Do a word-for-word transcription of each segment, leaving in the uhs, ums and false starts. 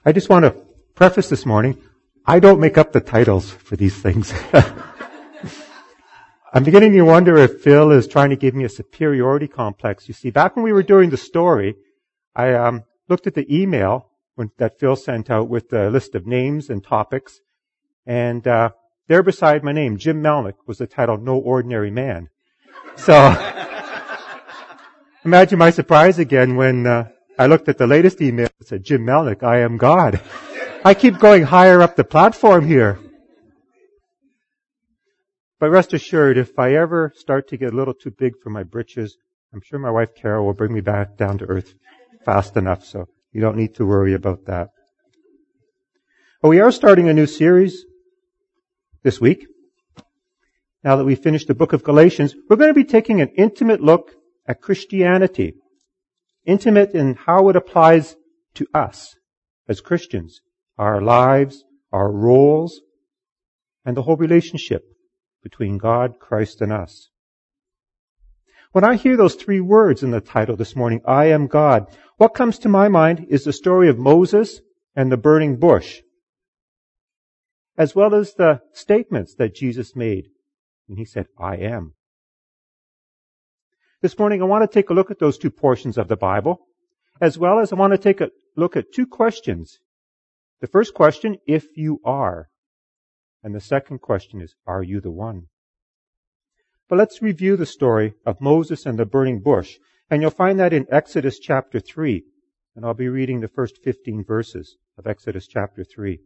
I just want to preface this morning, I don't make up the titles for these things. I'm beginning to wonder if Phil is trying to give me a superiority complex. You see, back when we were doing the story, I um, looked at the email when, that Phil sent out with the list of names and topics, and uh, there beside my name, Jim Melnick, was the title No Ordinary Man. So, imagine my surprise again when uh, I looked at the latest email that said, Jim Melnick, I am God. I keep going higher up the platform here. But rest assured, if I ever start to get a little too big for my britches, I'm sure my wife Carol will bring me back down to earth fast enough, so you don't need to worry about that. Well, we are starting a new series this week. Now that we've finished the book of Galatians, we're going to be taking an intimate look at Christianity. Intimate in how it applies to us as Christians, our lives, our roles, and the whole relationship between God, Christ, and us. When I hear those three words in the title this morning, I am God, what comes to my mind is the story of Moses and the burning bush, as well as the statements that Jesus made when he said, I am. This morning I want to take a look at those two portions of the Bible, as well as I want to take a look at two questions. The first question, if you are. And the second question is, are you the one? But let's review the story of Moses and the burning bush. And you'll find that in Exodus chapter three. And I'll be reading the first fifteen verses of Exodus chapter three.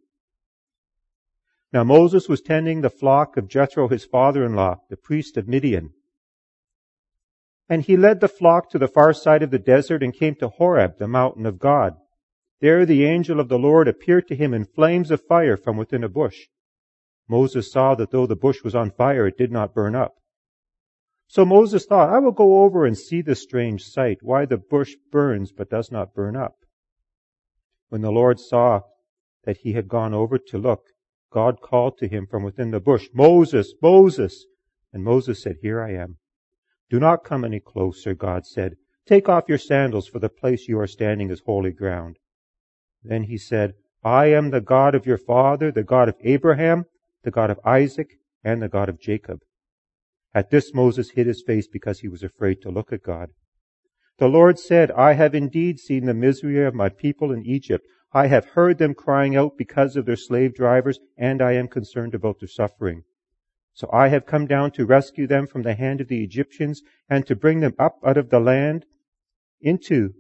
Now Moses was tending the flock of Jethro, his father-in-law, the priest of Midian. And he led the flock to the far side of the desert and came to Horeb, the mountain of God. There the angel of the Lord appeared to him in flames of fire from within a bush. Moses saw that though the bush was on fire, it did not burn up. So Moses thought, I will go over and see this strange sight, why the bush burns but does not burn up. When the Lord saw that he had gone over to look, God called to him from within the bush, Moses, Moses! And Moses said, Here I am. Do not come any closer, God said. Take off your sandals, for the place you are standing is holy ground. Then he said, I am the God of your father, the God of Abraham, the God of Isaac, and the God of Jacob. At this Moses hid his face because he was afraid to look at God. The Lord said, I have indeed seen the misery of my people in Egypt. I have heard them crying out because of their slave drivers, and I am concerned about their suffering. So I have come down to rescue them from the hand of the Egyptians and to bring them up out of the land into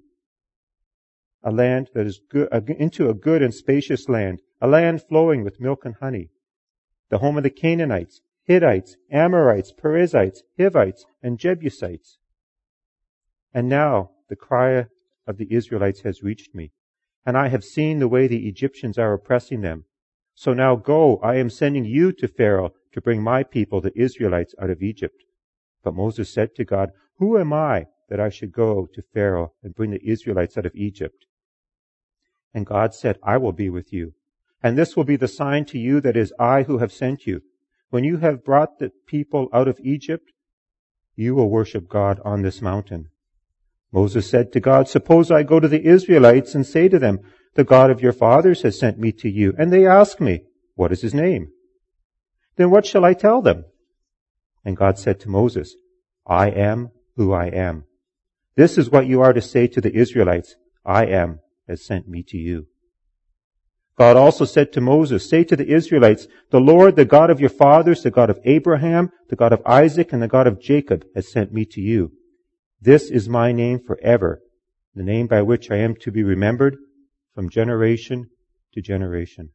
a land that is good, into a good and spacious land, a land flowing with milk and honey, the home of the Canaanites, Hittites, Amorites, Perizzites, Hivites, and Jebusites. And now the cry of the Israelites has reached me, and I have seen the way the Egyptians are oppressing them. So now go, I am sending you to Pharaoh to bring my people, the Israelites, out of Egypt. But Moses said to God, Who am I that I should go to Pharaoh and bring the Israelites out of Egypt? And God said, I will be with you. And this will be the sign to you that it is I who have sent you. When you have brought the people out of Egypt, you will worship God on this mountain. Moses said to God, Suppose I go to the Israelites and say to them, The God of your fathers has sent me to you. And they ask me, What is his name? Then what shall I tell them? And God said to Moses, I am who I am. This is what you are to say to the Israelites, I am has sent me to you. God also said to Moses, Say to the Israelites, The Lord, the God of your fathers, the God of Abraham, the God of Isaac, and the God of Jacob has sent me to you. This is my name forever, the name by which I am to be remembered from generation to generation.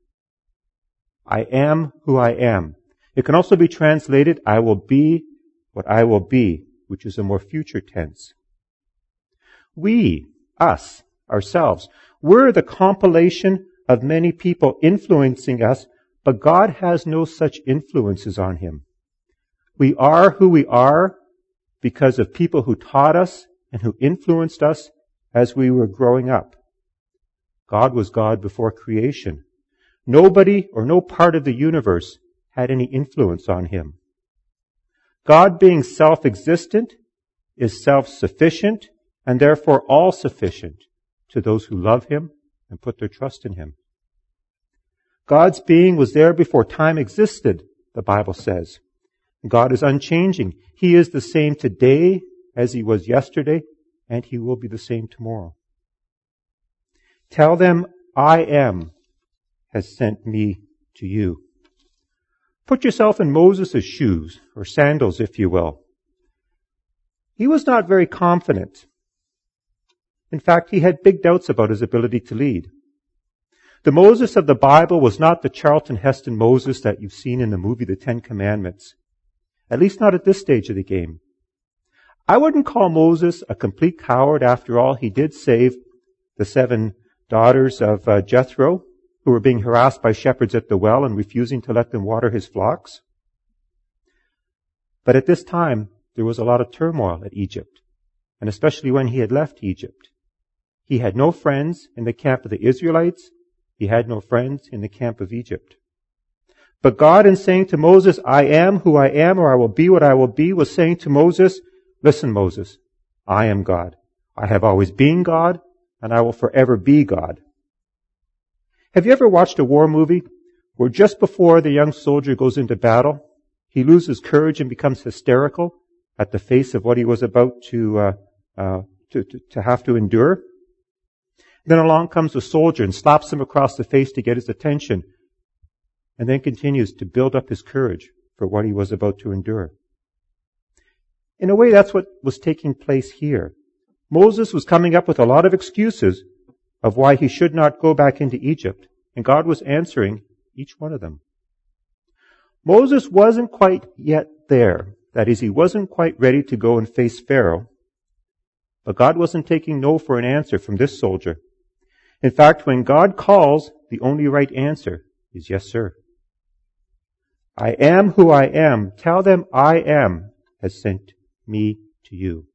I am who I am. It can also be translated, I will be what I will be, which is a more future tense. We, us, ourselves, we're the compilation of many people influencing us, but God has no such influences on him. We are who we are because of people who taught us and who influenced us as we were growing up. God was God before creation. Nobody or no part of the universe had any influence on him. God, being self-existent, is self-sufficient and therefore all-sufficient to those who love him and put their trust in him. God's being was there before time existed, the Bible says. God is unchanging. He is the same today as he was yesterday, and he will be the same tomorrow. Tell them, I am has sent me to you. Put yourself in Moses' shoes, or sandals, if you will. He was not very confident. In fact, he had big doubts about his ability to lead. The Moses of the Bible was not the Charlton Heston Moses that you've seen in the movie The Ten Commandments. At least not at this stage of the game. I wouldn't call Moses a complete coward. After all, he did save the seven daughters of uh, Jethro, who were being harassed by shepherds at the well and refusing to let them water his flocks. But at this time, there was a lot of turmoil at Egypt, and especially when he had left Egypt. He had no friends in the camp of the Israelites. He had no friends in the camp of Egypt. But God, in saying to Moses, I am who I am, or I will be what I will be, was saying to Moses, listen, Moses, I am God. I have always been God, and I will forever be God. Have you ever watched a war movie where just before the young soldier goes into battle, he loses courage and becomes hysterical at the face of what he was about to, uh, uh, to, to, to have to endure? Then along comes a soldier and slaps him across the face to get his attention, and then continues to build up his courage for what he was about to endure. In a way, that's what was taking place here. Moses was coming up with a lot of excuses of why he should not go back into Egypt, and God was answering each one of them. Moses wasn't quite yet there. That is, he wasn't quite ready to go and face Pharaoh. But God wasn't taking no for an answer from this soldier. In fact, when God calls, the only right answer is yes, sir. I am who I am. Tell them I am has sent me to you.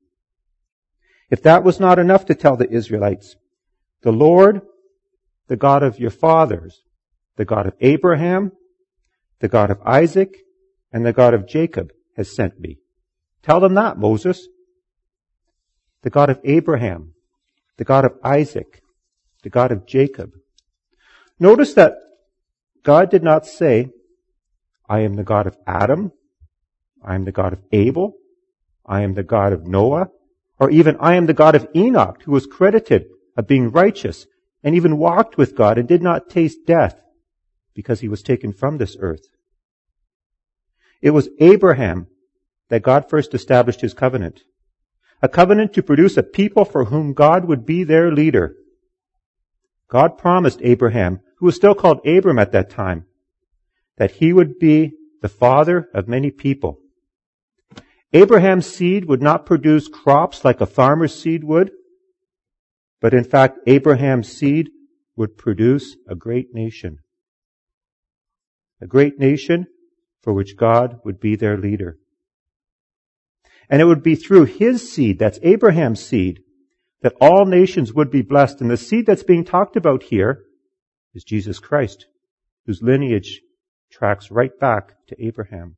If that was not enough to tell the Israelites, the Lord, the God of your fathers, the God of Abraham, the God of Isaac, and the God of Jacob has sent me. Tell them that, Moses. The God of Abraham, the God of Isaac, the God of Jacob. Notice that God did not say, I am the God of Adam, I am the God of Abel, I am the God of Noah, or even I am the God of Enoch, who was credited of being righteous and even walked with God and did not taste death because he was taken from this earth. It was Abraham that God first established his covenant. A covenant to produce a people for whom God would be their leader. God promised Abraham, who was still called Abram at that time, that he would be the father of many people. Abraham's seed would not produce crops like a farmer's seed would, but in fact, Abraham's seed would produce a great nation. A great nation for which God would be their leader. And it would be through his seed, that's Abraham's seed, that all nations would be blessed. And the seed that's being talked about here is Jesus Christ, whose lineage tracks right back to Abraham.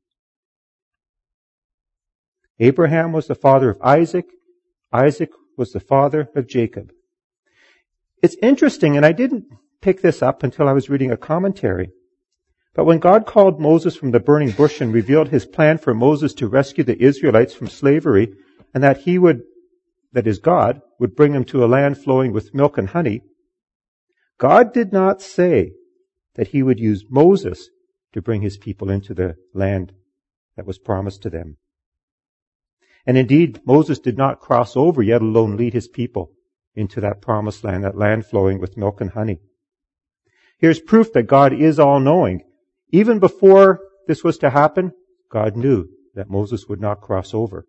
Abraham was the father of Isaac. Isaac was the father of Jacob. It's interesting, and I didn't pick this up until I was reading a commentary, but when God called Moses from the burning bush and revealed his plan for Moses to rescue the Israelites from slavery, and that he would, that is God, would bring them to a land flowing with milk and honey, God did not say that he would use Moses to bring his people into the land that was promised to them. And indeed, Moses did not cross over, yet alone lead his people into that promised land, that land flowing with milk and honey. Here's proof that God is all-knowing. Even before this was to happen, God knew that Moses would not cross over.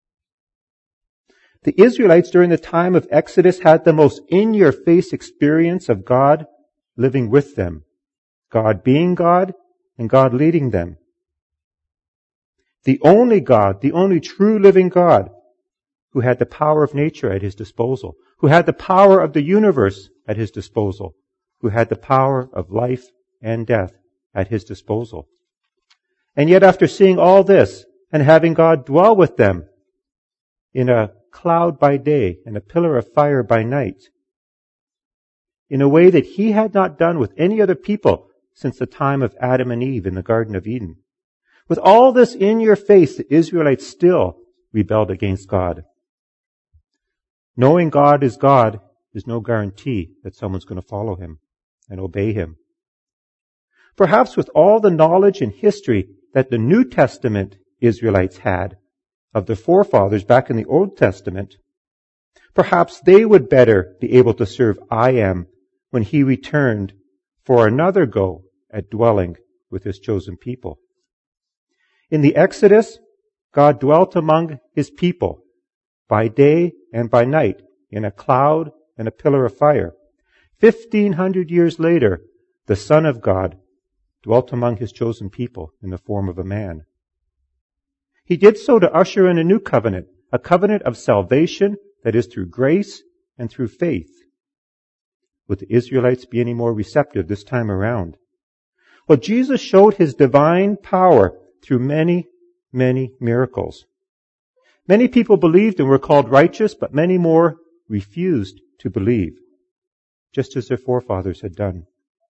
The Israelites during the time of Exodus had the most in-your-face experience of God living with them. God being God and God leading them. The only God, the only true living God, who had the power of nature at his disposal, who had the power of the universe at his disposal, who had the power of life and death at his disposal. And yet after seeing all this and having God dwell with them in a cloud by day and a pillar of fire by night, in a way that he had not done with any other people since the time of Adam and Eve in the Garden of Eden. With all this in your face, the Israelites still rebelled against God. Knowing God is God is no guarantee that someone's going to follow him and obey him. Perhaps with all the knowledge and history that the New Testament Israelites had of their forefathers back in the Old Testament, perhaps they would better be able to serve I Am when he returned for another go at dwelling with his chosen people. In the Exodus, God dwelt among his people by day and by night in a cloud and a pillar of fire. Fifteen hundred years later, the Son of God dwelt among his chosen people in the form of a man. He did so to usher in a new covenant, a covenant of salvation that is through grace and through faith. Would the Israelites be any more receptive this time around? Well, Jesus showed his divine power through many, many miracles. Many people believed and were called righteous, but many more refused to believe, just as their forefathers had done.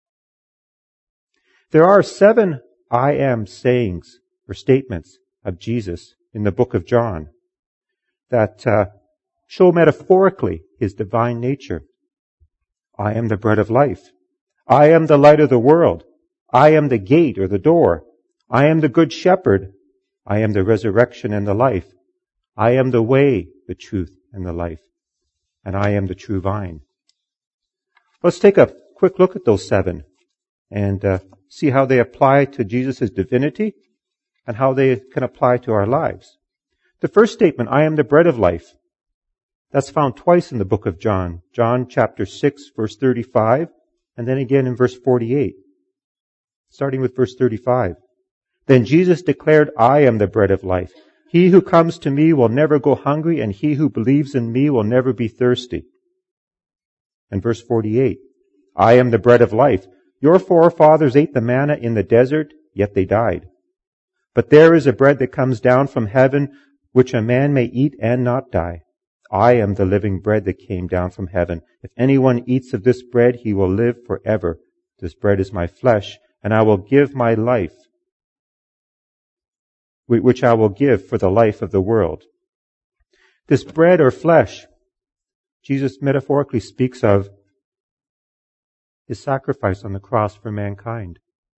There are seven I am sayings or statements of Jesus in the book of John that uh, show metaphorically his divine nature. I am the bread of life. I am the light of the world. I am the gate or the door. I am the good shepherd. I am the resurrection and the life. I am the way, the truth, and the life. And I am the true vine. Let's take a quick look at those seven and uh, see how they apply to Jesus' divinity and how they can apply to our lives. The first statement, I am the bread of life, that's found twice in the book of John. John chapter six, verse thirty-five, and then again in verse forty-eight. Starting with verse thirty-five. Then Jesus declared, I am the bread of life. He who comes to me will never go hungry, and he who believes in me will never be thirsty. And verse forty-eight. I am the bread of life. Your forefathers ate the manna in the desert, yet they died. But there is a bread that comes down from heaven, which a man may eat and not die. I am the living bread that came down from heaven. If anyone eats of this bread, he will live forever. This bread is my flesh, and I will give my life, which I will give for the life of the world. This bread or flesh, Jesus metaphorically speaks of his sacrifice on the cross for mankind.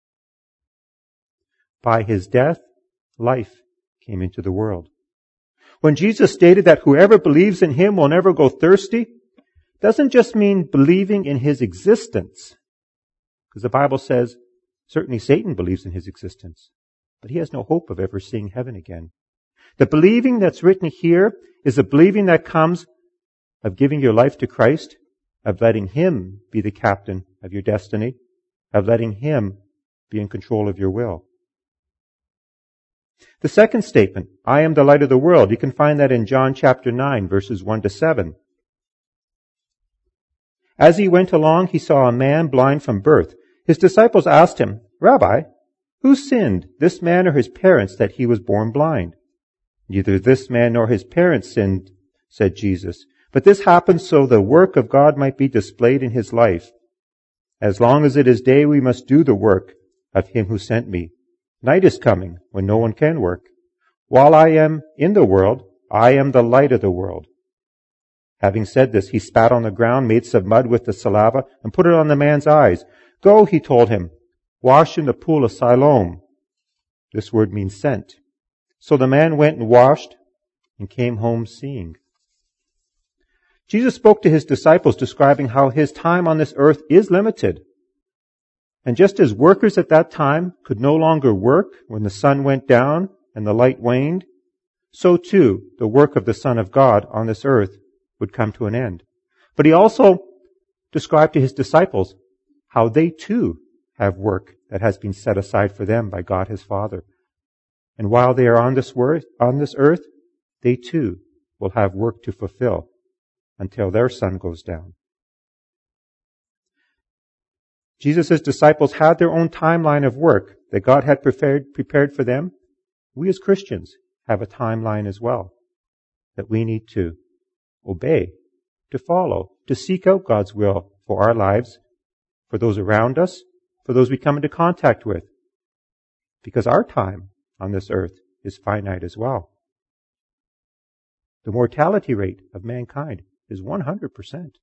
By his death, life came into the world. When Jesus stated that whoever believes in him will never go thirsty, doesn't just mean believing in his existence. Because the Bible says, certainly Satan believes in his existence, but he has no hope of ever seeing heaven again. The believing that's written here is a believing that comes of giving your life to Christ, of letting him be the captain of your destiny, of letting him be in control of your will. The second statement, I am the light of the world, you can find that in John chapter nine, verses one to seven. As he went along, he saw a man blind from birth. His disciples asked him, Rabbi, who sinned, this man or his parents, that he was born blind? Neither this man nor his parents sinned, said Jesus, but this happened so the work of God might be displayed in his life. As long as it is day, we must do the work of him who sent me. Night is coming when no one can work. While I am in the world, I am the light of the world. Having said this, he spat on the ground, made some mud with the saliva, and put it on the man's eyes. Go, he told him, wash in the pool of Siloam. This word means sent. So the man went and washed and came home seeing. Jesus spoke to his disciples describing how his time on this earth is limited. And just as workers at that time could no longer work when the sun went down and the light waned, so too the work of the Son of God on this earth would come to an end. But he also described to his disciples how they too have work that has been set aside for them by God his Father. And while they are on this earth, on this earth, they too will have work to fulfill until their sun goes down. Jesus' disciples had their own timeline of work that God had prepared, prepared for them. We as Christians have a timeline as well that we need to obey, to follow, to seek out God's will for our lives, for those around us, for those we come into contact with. Because our time on this earth is finite as well. The mortality rate of mankind is one hundred percent.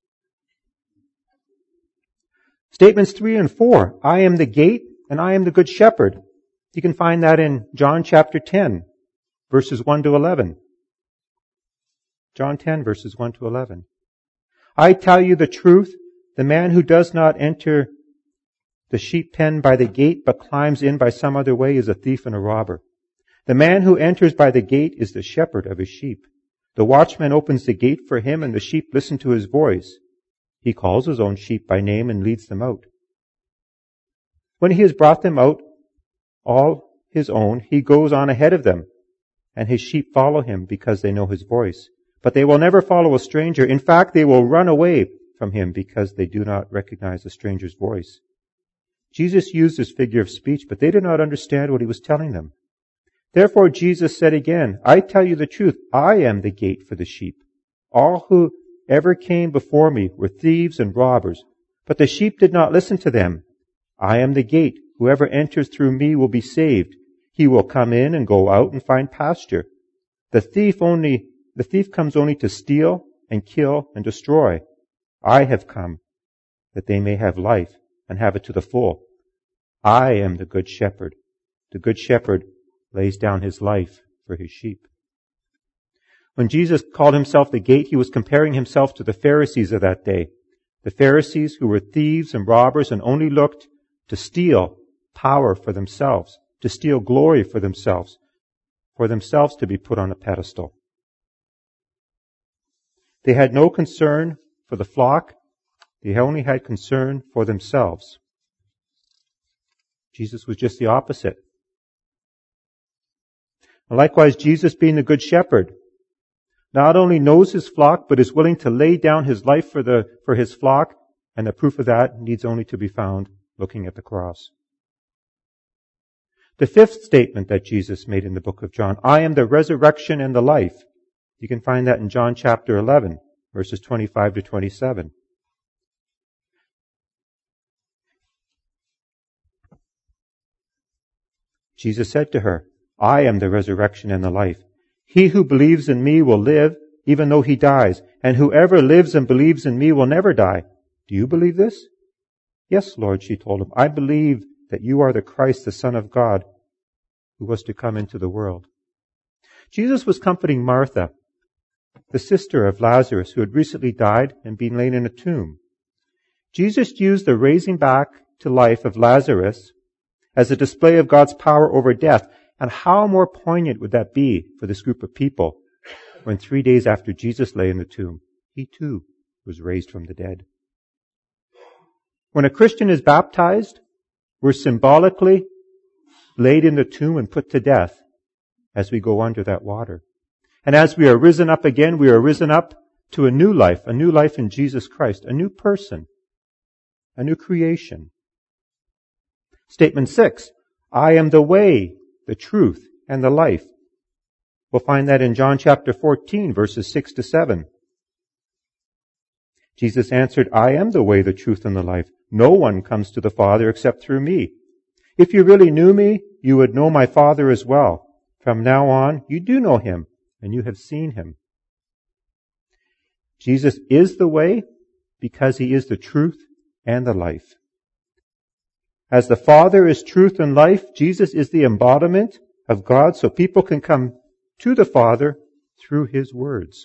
Statements three and four. I am the gate and I am the good shepherd. You can find that in John chapter ten, verses one to eleven. John ten, verses one to eleven. I tell you the truth, the man who does not enter the sheep pen by the gate, but climbs in by some other way, is a thief and a robber. The man who enters by the gate is the shepherd of his sheep. The watchman opens the gate for him, and the sheep listen to his voice. He calls his own sheep by name and leads them out. When he has brought them out, all his own, he goes on ahead of them, and his sheep follow him because they know his voice. But they will never follow a stranger. In fact, they will run away from him because they do not recognize a stranger's voice. Jesus used this figure of speech, but they did not understand what he was telling them. Therefore Jesus said again, I tell you the truth, I am the gate for the sheep. All who ever came before me were thieves and robbers, but the sheep did not listen to them. I am the gate. Whoever enters through me will be saved. He will come in and go out and find pasture. The thief only, the thief comes only to steal and kill and destroy. I have come that they may have life and have it to the full. I am the good shepherd. The good shepherd lays down his life for his sheep. When Jesus called himself the gate, he was comparing himself to the Pharisees of that day. The Pharisees who were thieves and robbers and only looked to steal power for themselves, to steal glory for themselves, for themselves to be put on a pedestal. They had no concern for the flock. They only had concern for themselves. Jesus was just the opposite. And likewise, Jesus, being the good shepherd, not only knows his flock, but is willing to lay down his life for the for his flock, and the proof of that needs only to be found looking at the cross. The fifth statement that Jesus made in the book of John, I am the resurrection and the life. You can find that in John chapter eleven, verses twenty-five to twenty-seven. Jesus said to her, I am the resurrection and the life. He who believes in me will live, even though he dies, and whoever lives and believes in me will never die. Do you believe this? Yes, Lord, she told him. I believe that you are the Christ, the Son of God, who was to come into the world. Jesus was comforting Martha, the sister of Lazarus, who had recently died and been laid in a tomb. Jesus used the raising back to life of Lazarus as a display of God's power over death. And how more poignant would that be for this group of people when three days after Jesus lay in the tomb, he too was raised from the dead. When a Christian is baptized, we're symbolically laid in the tomb and put to death as we go under that water. And as we are risen up again, we are risen up to a new life, a new life in Jesus Christ, a new person, a new creation. Statement six, I am the way, the truth, and the life. We'll find that in John chapter fourteen, verses six to seven. Jesus answered, I am the way, the truth, and the life. No one comes to the Father except through me. If you really knew me, you would know my Father as well. From now on, you do know him, and you have seen him. Jesus is the way because he is the truth and the life. As the Father is truth and life, Jesus is the embodiment of God, so people can come to the Father through his words.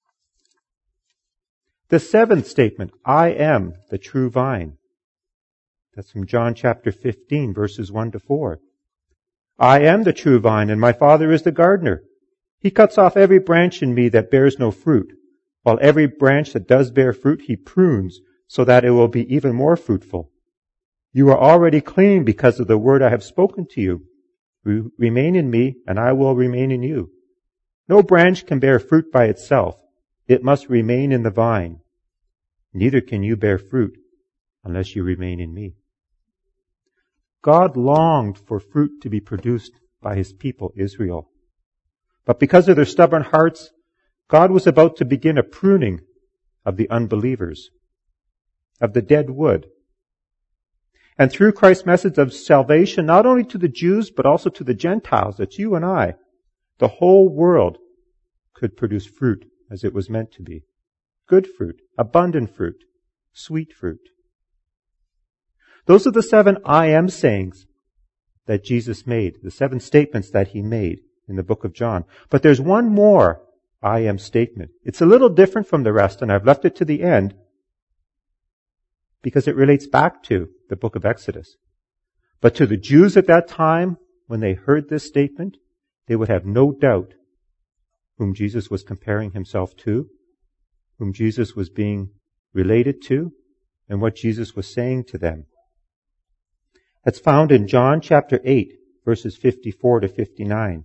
The seventh statement, I am the true vine. That's from John chapter fifteen, verses one to four. I am the true vine, and my Father is the gardener. He cuts off every branch in me that bears no fruit, while every branch that does bear fruit he prunes, so that it will be even more fruitful. You are already clean because of the word I have spoken to you. Remain in me, and I will remain in you. No branch can bear fruit by itself. It must remain in the vine. Neither can you bear fruit unless you remain in me. God longed for fruit to be produced by his people, Israel. But because of their stubborn hearts, God was about to begin a pruning of the unbelievers, of the dead wood. And through Christ's message of salvation, not only to the Jews, but also to the Gentiles, that's you and I, the whole world could produce fruit as it was meant to be. Good fruit, abundant fruit, sweet fruit. Those are the seven I am sayings that Jesus made, the seven statements that he made in the book of John. But there's one more I am statement. It's a little different from the rest, and I've left it to the end because it relates back to the book of Exodus. But to the Jews at that time, when they heard this statement, they would have no doubt whom Jesus was comparing himself to, whom Jesus was being related to, and what Jesus was saying to them. That's found in John chapter eight, verses fifty-four to fifty-nine.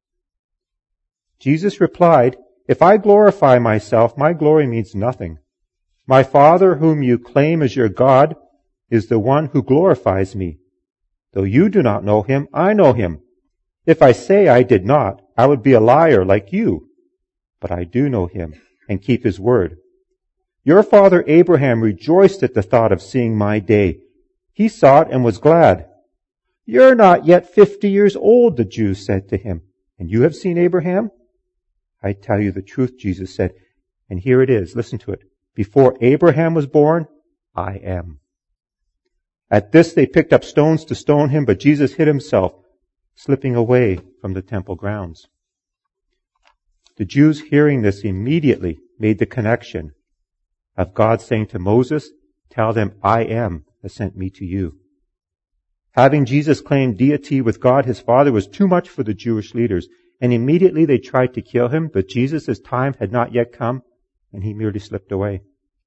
Jesus replied, "If I glorify myself, my glory means nothing. My Father, whom you claim as your God, is the one who glorifies me. Though you do not know him, I know him. If I say I did not, I would be a liar like you. But I do know him and keep his word. Your father Abraham rejoiced at the thought of seeing my day. He saw it and was glad. You're not yet fifty years old, the Jews said to him, and you have seen Abraham? I tell you the truth, Jesus said, and here it is, listen to it. Before Abraham was born, I am." At this they picked up stones to stone him, but Jesus hid himself, slipping away from the temple grounds. The Jews hearing this immediately made the connection of God saying to Moses, "Tell them I am has sent me to you." Having Jesus claim deity with God his Father was too much for the Jewish leaders, and immediately they tried to kill him, but Jesus' time had not yet come, and he merely slipped away.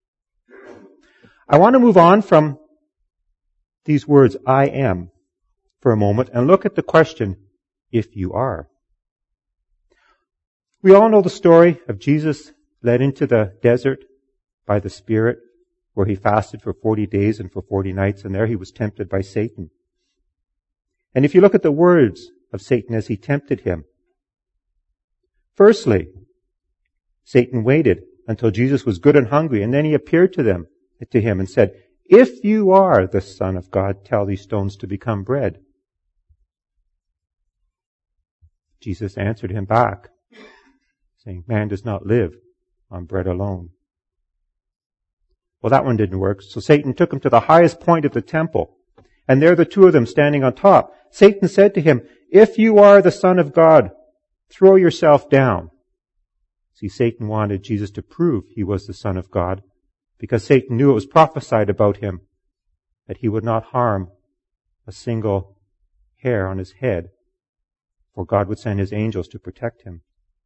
I want to move on from these words, I am, for a moment, and look at the question, if you are. We all know the story of Jesus led into the desert by the Spirit, where he fasted for forty days and for forty nights, and there he was tempted by Satan. And if you look at the words of Satan as he tempted him, firstly, Satan waited until Jesus was good and hungry, and then he appeared to them, to him and said, "If you are the Son of God, tell these stones to become bread." Jesus answered him back, saying, "Man does not live on bread alone." Well, that one didn't work, so Satan took him to the highest point of the temple, and there the two of them standing on top. Satan said to him, "If you are the Son of God, throw yourself down." See, Satan wanted Jesus to prove he was the Son of God, because Satan knew it was prophesied about him that he would not harm a single hair on his head, for God would send his angels to protect him.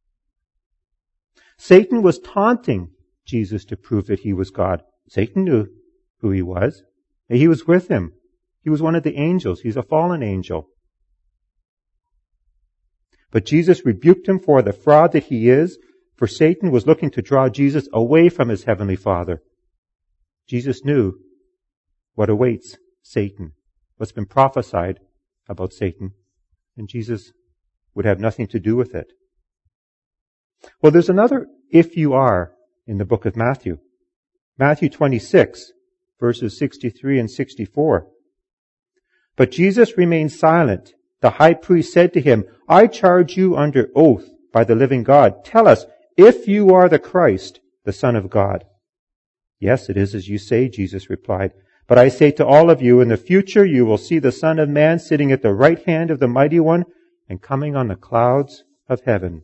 Satan was taunting Jesus to prove that he was God. Satan knew who he was. He was with him. He was one of the angels. He's a fallen angel. But Jesus rebuked him for the fraud that he is, for Satan was looking to draw Jesus away from his heavenly Father. Jesus knew what awaits Satan, what's been prophesied about Satan, and Jesus would have nothing to do with it. Well, there's another if you are in the book of Matthew. Matthew twenty-six, verses sixty-three and sixty-four. But Jesus remained silent. The high priest said to him, "I charge you under oath by the living God. Tell us if you are the Christ, the Son of God." "Yes, it is as you say," Jesus replied. "But I say to all of you, in the future you will see the Son of Man sitting at the right hand of the Mighty One and coming on the clouds of heaven."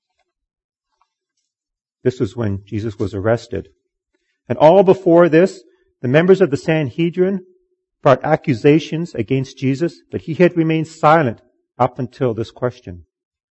This was when Jesus was arrested. And all before this, the members of the Sanhedrin brought accusations against Jesus, but he had remained silent up until this question.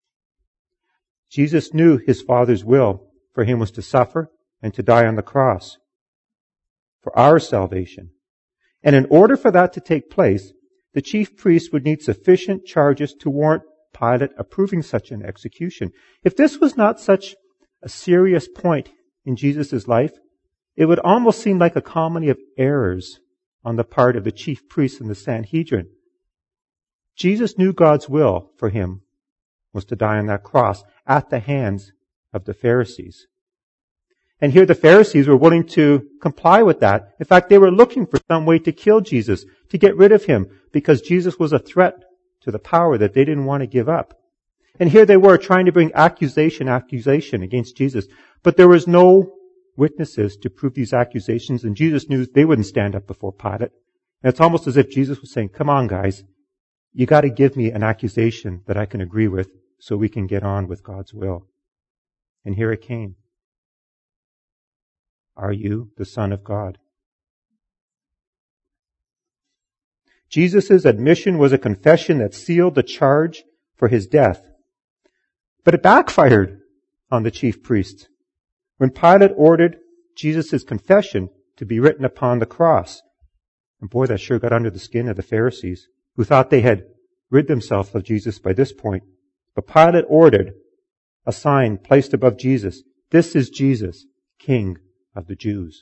Jesus knew his Father's will for him was to suffer and to die on the cross for our salvation. And in order for that to take place, the chief priests would need sufficient charges to warrant Pilate approving such an execution. If this was not such a serious point in Jesus' life, it would almost seem like a comedy of errors on the part of the chief priests and the Sanhedrin. Jesus knew God's will for him was to die on that cross at the hands of the Pharisees. And here the Pharisees were willing to comply with that. In fact, they were looking for some way to kill Jesus, to get rid of him, because Jesus was a threat to the power that they didn't want to give up. And here they were trying to bring accusation, accusation against Jesus. But there was no witnesses to prove these accusations, and Jesus knew they wouldn't stand up before Pilate. And it's almost as if Jesus was saying, come on, guys, you got to give me an accusation that I can agree with so we can get on with God's will. And here it came. Are you the Son of God? Jesus' admission was a confession that sealed the charge for his death. But it backfired on the chief priests when Pilate ordered Jesus' confession to be written upon the cross. And boy, that sure got under the skin of the Pharisees, who thought they had rid themselves of Jesus by this point. But Pilate ordered a sign placed above Jesus. This is Jesus, King of the Jews.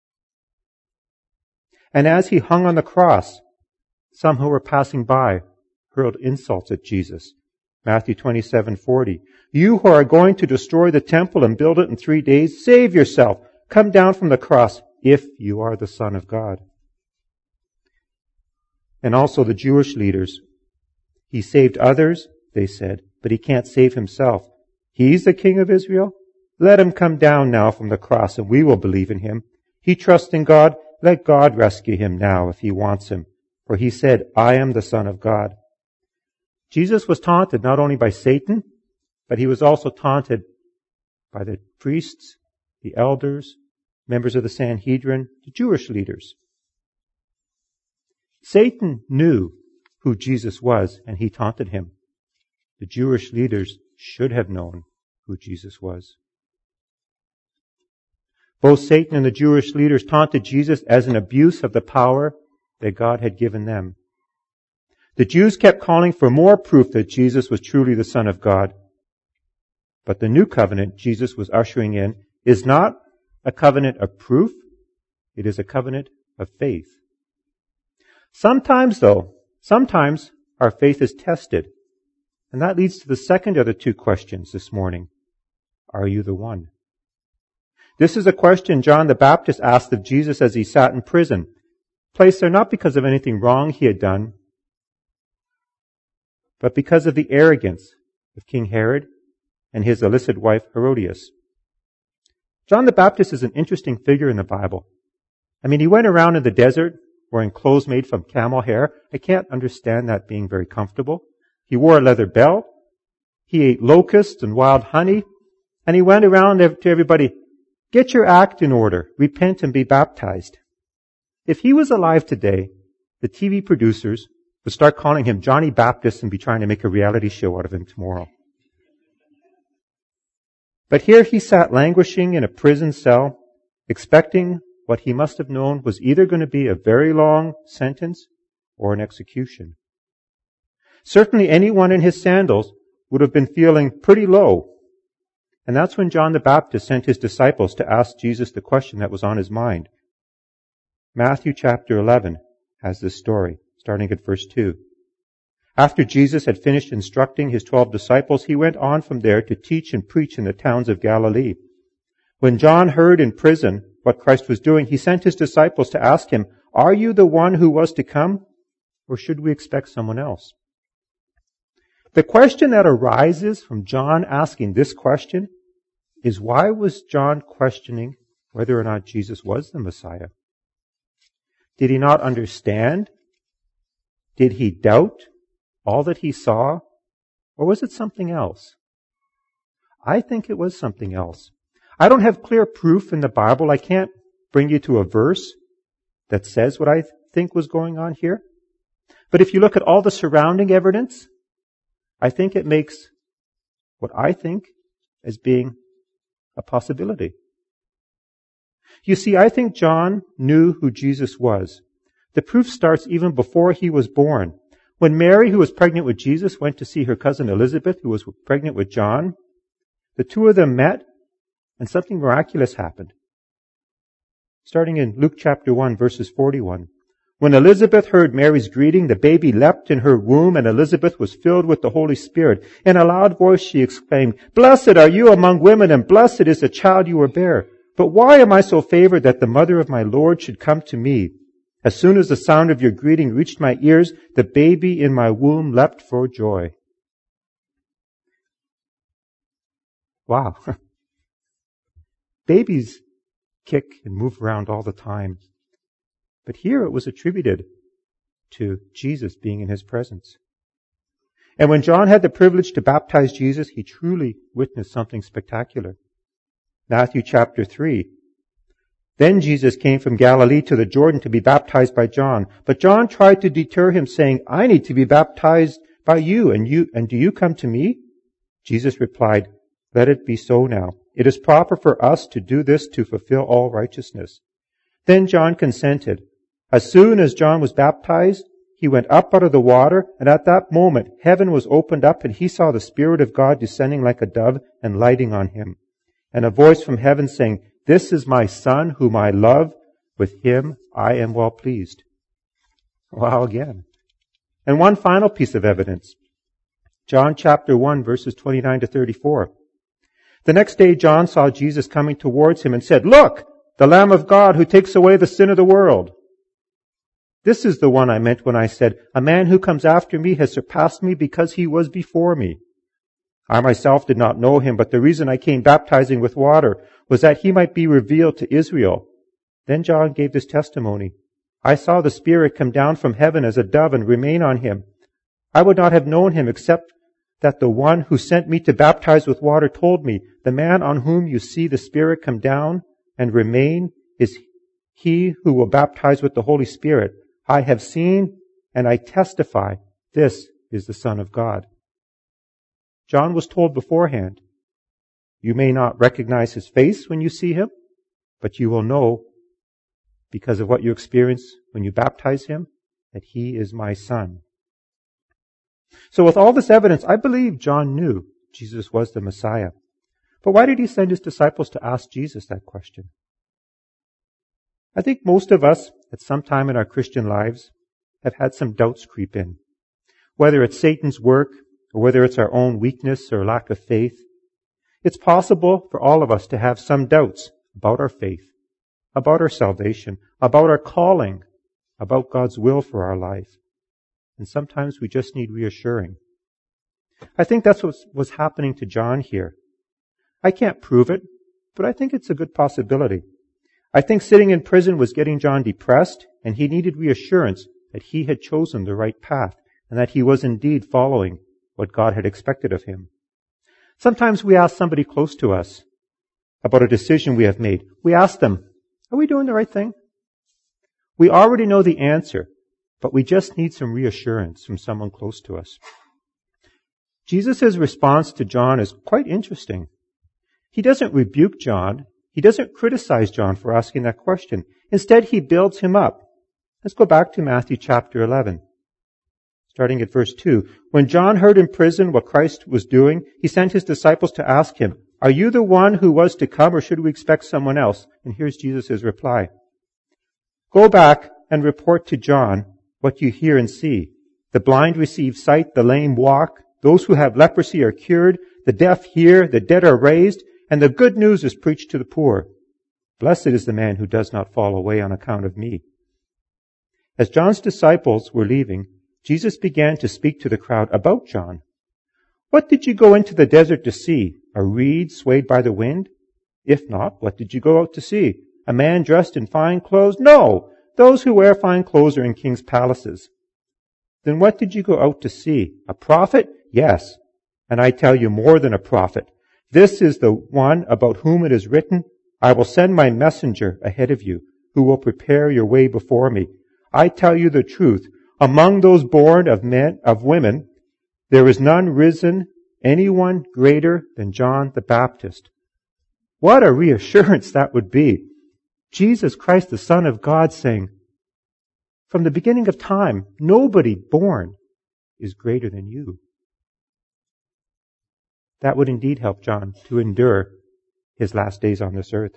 And as he hung on the cross, some who were passing by hurled insults at Jesus. Matthew twenty-seven forty. You who are going to destroy the temple and build it in three days, save yourself. Come down from the cross if you are the Son of God. And also the Jewish leaders. He saved others, they said, but he can't save himself. He's the King of Israel? Let him come down now from the cross and we will believe in him. He trusts in God. Let God rescue him now if he wants him. For he said, I am the Son of God. Jesus was taunted not only by Satan, but he was also taunted by the priests, the elders, members of the Sanhedrin, the Jewish leaders. Satan knew who Jesus was, and he taunted him. The Jewish leaders should have known who Jesus was. Both Satan and the Jewish leaders taunted Jesus as an abuse of the power that God had given them. The Jews kept calling for more proof that Jesus was truly the Son of God. But the new covenant Jesus was ushering in is not a covenant of proof. It is a covenant of faith. Sometimes, though, sometimes our faith is tested. And that leads to the second of the two questions this morning. Are you the one? This is a question John the Baptist asked of Jesus as he sat in prison, placed there not because of anything wrong he had done, but because of the arrogance of King Herod and his illicit wife Herodias. John the Baptist is an interesting figure in the Bible. I mean, he went around in the desert wearing clothes made from camel hair. I can't understand that being very comfortable. He wore a leather belt. He ate locusts and wild honey. And he went around to everybody, get your act in order, repent and be baptized. If he was alive today, the T V producers would start calling him Johnny Baptist and be trying to make a reality show out of him tomorrow. But here he sat languishing in a prison cell, expecting what he must have known was either going to be a very long sentence or an execution. Certainly anyone in his sandals would have been feeling pretty low. And that's when John the Baptist sent his disciples to ask Jesus the question that was on his mind. Matthew chapter eleven has this story, starting at verse two. After Jesus had finished instructing his twelve disciples, he went on from there to teach and preach in the towns of Galilee. When John heard in prison what Christ was doing, he sent his disciples to ask him, are you the one who was to come, or should we expect someone else? The question that arises from John asking this question is, why was John questioning whether or not Jesus was the Messiah? Did he not understand? Did he doubt all that he saw? Or was it something else? I think it was something else. I don't have clear proof in the Bible. I can't bring you to a verse that says what I think was going on here. But if you look at all the surrounding evidence, I think it makes what I think as being a possibility. You see, I think John knew who Jesus was. The proof starts even before he was born. When Mary, who was pregnant with Jesus, went to see her cousin Elizabeth, who was pregnant with John, the two of them met, and something miraculous happened. Starting in Luke chapter one, verses forty-one. When Elizabeth heard Mary's greeting, the baby leapt in her womb, and Elizabeth was filled with the Holy Spirit. In a loud voice she exclaimed, Blessed are you among women, and blessed is the child you will bear. But why am I so favored that the mother of my Lord should come to me? As soon as the sound of your greeting reached my ears, the baby in my womb leapt for joy. Wow. Babies kick and move around all the time. But here it was attributed to Jesus being in his presence. And when John had the privilege to baptize Jesus, he truly witnessed something spectacular. Matthew chapter three. Then Jesus came from Galilee to the Jordan to be baptized by John. But John tried to deter him, saying, I need to be baptized by you, and you, and do you come to me? Jesus replied, let it be so now. It is proper for us to do this to fulfill all righteousness. Then John consented. As soon as John was baptized, he went up out of the water, and at that moment heaven was opened up, and he saw the Spirit of God descending like a dove and lighting on him. And a voice from heaven saying, this is my Son whom I love. With him I am well pleased. Wow, again. And one final piece of evidence. John chapter one, verses twenty-nine to thirty-four. The next day John saw Jesus coming towards him and said, look, the Lamb of God who takes away the sin of the world. This is the one I meant when I said, a man who comes after me has surpassed me because he was before me. I myself did not know him, but the reason I came baptizing with water was that he might be revealed to Israel. Then John gave this testimony. I saw the Spirit come down from heaven as a dove and remain on him. I would not have known him except that the one who sent me to baptize with water told me, the man on whom you see the Spirit come down and remain is he who will baptize with the Holy Spirit. I have seen and I testify this is the Son of God. John was told beforehand, you may not recognize his face when you see him, but you will know because of what you experience when you baptize him that he is my Son. So with all this evidence, I believe John knew Jesus was the Messiah. But why did he send his disciples to ask Jesus that question? I think most of us, at some time in our Christian lives, have had some doubts creep in. Whether it's Satan's work, or whether it's our own weakness or lack of faith, it's possible for all of us to have some doubts about our faith, about our salvation, about our calling, about God's will for our life. And sometimes we just need reassuring. I think that's what was happening to John here. I can't prove it, but I think it's a good possibility. I think sitting in prison was getting John depressed, and he needed reassurance that he had chosen the right path, and that he was indeed following what God had expected of him. Sometimes we ask somebody close to us about a decision we have made. We ask them, are we doing the right thing? We already know the answer, but we just need some reassurance from someone close to us. Jesus' response to John is quite interesting. He doesn't rebuke John. He doesn't criticize John for asking that question. Instead, he builds him up. Let's go back to Matthew chapter eleven. Starting at verse two. When John heard in prison what Christ was doing, he sent his disciples to ask him, are you the one who was to come, or should we expect someone else? And here's Jesus' reply. Go back and report to John what you hear and see. The blind receive sight, the lame walk, those who have leprosy are cured, the deaf hear, the dead are raised, and the good news is preached to the poor. Blessed is the man who does not fall away on account of me. As John's disciples were leaving, Jesus began to speak to the crowd about John. What did you go into the desert to see? A reed swayed by the wind? If not, what did you go out to see? A man dressed in fine clothes? No! Those who wear fine clothes are in king's palaces. Then what did you go out to see? A prophet? Yes. And I tell you, more than a prophet. This is the one about whom it is written, I will send my messenger ahead of you, who will prepare your way before me. I tell you the truth. Among those born of men, of women, there is none risen, anyone greater than John the Baptist. What a reassurance that would be. Jesus Christ, the Son of God, saying, from the beginning of time, nobody born is greater than you. That would indeed help John to endure his last days on this earth.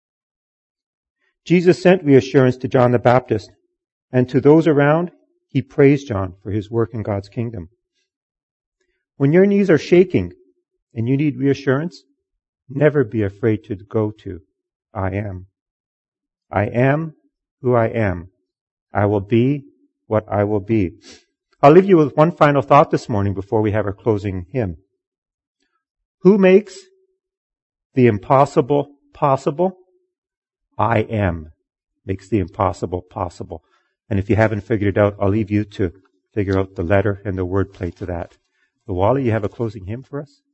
Jesus sent reassurance to John the Baptist, and to those around, he praised John for his work in God's kingdom. When your knees are shaking and you need reassurance, never be afraid to go to I am. I am who I am. I will be what I will be. I'll leave you with one final thought this morning before we have our closing hymn. Who makes the impossible possible? I am makes the impossible possible. And if you haven't figured it out, I'll leave you to figure out the letter and the wordplay to that. So Wally, you have a closing hymn for us?